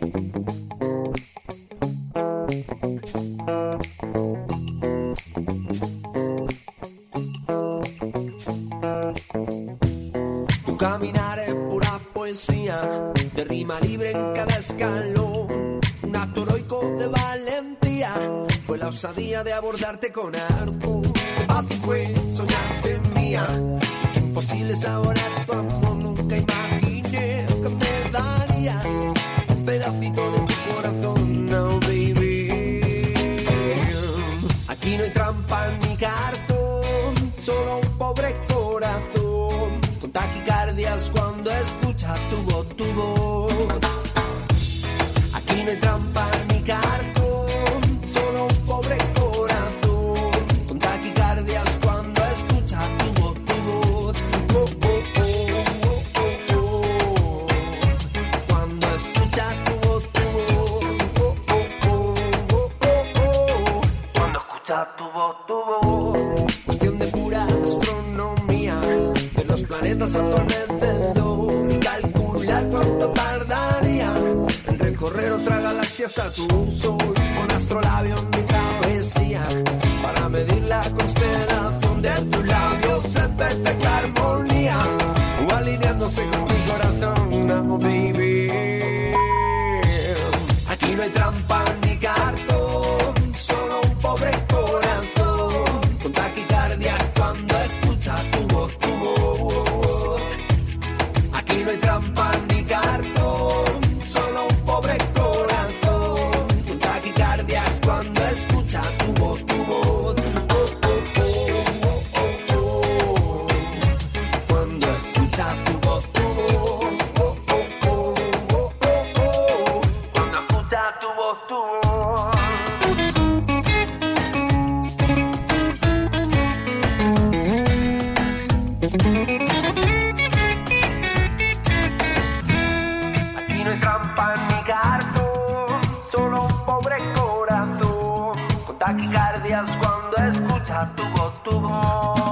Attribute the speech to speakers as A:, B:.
A: Tu caminar es pura poesía, de rima libre en cada escalón. Un acto heroico de valentía, fue la osadía de abordarte con arco. Qué fácil fue soñarte mía, y qué imposible es ahora tu amor. Nunca imaginé que me darías un pedacito de tu corazón, no baby. Aquí no hay trampa ni cartón, solo un pobre corazón con taquicardias cuando escuchas tu voz, tu voz. Aquí no hay trampa ni cartón, solo un pobre corazón con taquicardias cuando escuchas tu voz, tu voz. Oh, oh, oh, oh, oh, oh. Cuando escuchas tu voz, tu voz. Oh, oh, oh, oh, oh, oh. Cuando escuchas tu voz, tu voz. Cuestión de pura astronomía, ver los planetas a tu alrededor y calcular cuánto tardaría en recorrer otra galaxia hasta tu sol. Con astrolabio en mi travesía para medir la constelación de tus labios en perfecta armonía o alineándose con mi corazón, oh baby. Aquí no hay trampa ni cartón, solo un pobre corazón con taquicardia cuando escucha tu voz, tu voz. Aquí no hay trampa ni cartón, solo un pobre corazón con taquicardias cuando escucha tu voz, tu voz. Oh, oh, oh, oh, oh, oh. Cuando escucha tu voz, tu voz. Oh, oh, oh, oh, oh, oh. Cuando escucha tu voz, tu voz. Aquí no hay trampa ni cartón, solo un pobre corazón con taquicardias cuando escucha tu voz, tu voz.